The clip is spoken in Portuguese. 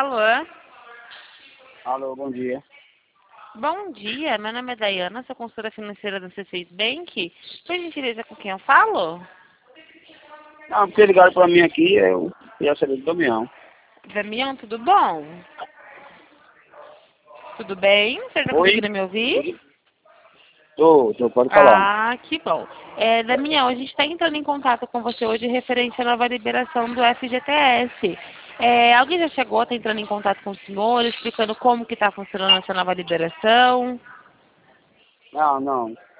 Alô? Alô, bom dia. Bom dia, meu nome é Dayana, sou consultora financeira da C6 Bank. Por gentileza, com quem eu falo? Não, porque ligaram pra mim aqui, eu queria saber do Damião. Damião, tudo bom? Tudo bem? Você está Oi? conseguindo me ouvir? Pode falar. Ah, que bom. Damião, a gente está entrando em contato com você hoje referente à nova liberação do FGTS. Alguém já chegou, está entrando em contato com o senhor, explicando como que está funcionando essa nova liberação? Não.